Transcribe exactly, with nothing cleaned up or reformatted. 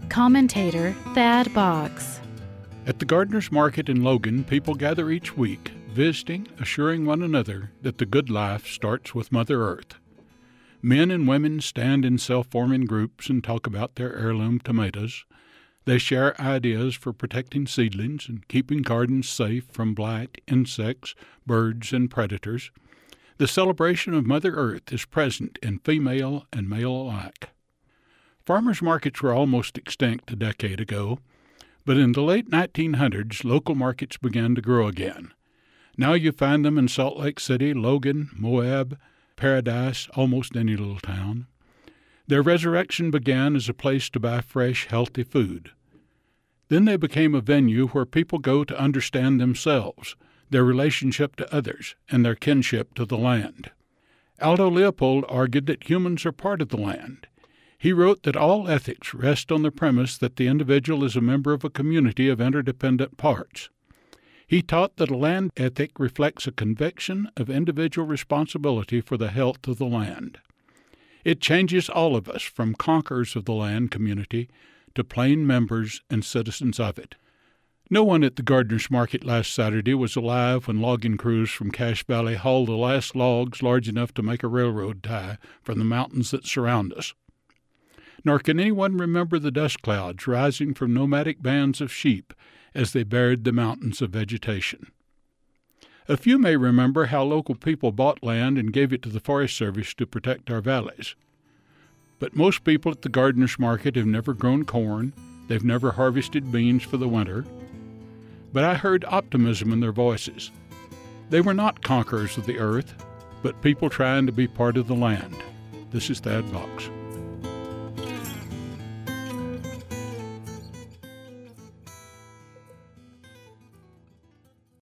Commentator Thad Boggs. At the Gardener's Market in Logan, people gather each week, visiting, assuring one another that the good life starts with Mother Earth. Men and women stand in self-forming groups and talk about their heirloom tomatoes. They share ideas for protecting seedlings and keeping gardens safe from blight, insects, birds, and predators. The celebration of Mother Earth is present in female and male alike. Farmers' markets were almost extinct a decade ago, but in the late nineteen hundreds, local markets began to grow again. Now you find them in Salt Lake City, Logan, Moab, Paradise, almost any little town. Their resurrection began as a place to buy fresh, healthy food. Then they became a venue where people go to understand themselves, their relationship to others, and their kinship to the land. Aldo Leopold argued that humans are part of the land. He wrote that all ethics rest on the premise that the individual is a member of a community of interdependent parts. He taught that a land ethic reflects a conviction of individual responsibility for the health of the land. It changes all of us from conquerors of the land community to plain members and citizens of it. No one at the Gardener's Market last Saturday was alive when logging crews from Cache Valley hauled the last logs large enough to make a railroad tie from the mountains that surround us. Nor can anyone remember the dust clouds rising from nomadic bands of sheep as they buried the mountains of vegetation. A few may remember how local people bought land and gave it to the Forest Service to protect our valleys. But most people at the Gardener's Market have never grown corn, they've never harvested beans for the winter. But I heard optimism in their voices. They were not conquerors of the earth, but people trying to be part of the land. This is Thad Boggs.